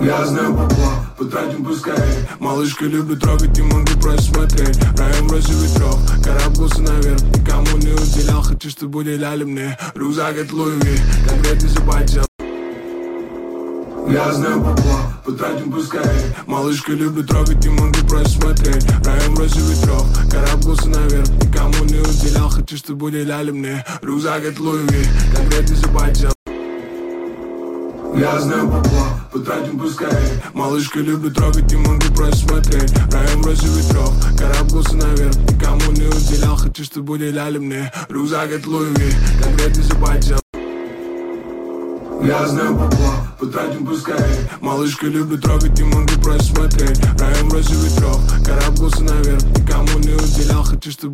Я знаю бабла, потратим поскорей. Малышка любит трогать, не могу просмотреть. Раем розе ветров, карабкался наверх. Никому не уделял, хочу, чтобы уделяли мне. Рюкзак от Луи, конкретно запотел. Я знаю бабла, потратим поскорей. Малышка любит трогать, не могу просмотреть. Раем розе ветров, карабкался наверх. Никому не уделял, хочу, чтобы уделяли мне. Рюкзак от Луи, конкретно запотел. Я знаю бабла, потратим поскорей. Малышка любит трогать, не могу просмотреть. Раем розе ветров, карабкался наверх. Никому не уделял, хочу, чтобы уделяли мне. Рюкзак от Луи, конкретно запотел. Я знаю бабла, потратим поскорей. Малышка любит трогать, не могу просмотреть. Раем розе ветров, карабкался наверх. Никому не уделял, хочу, чтобы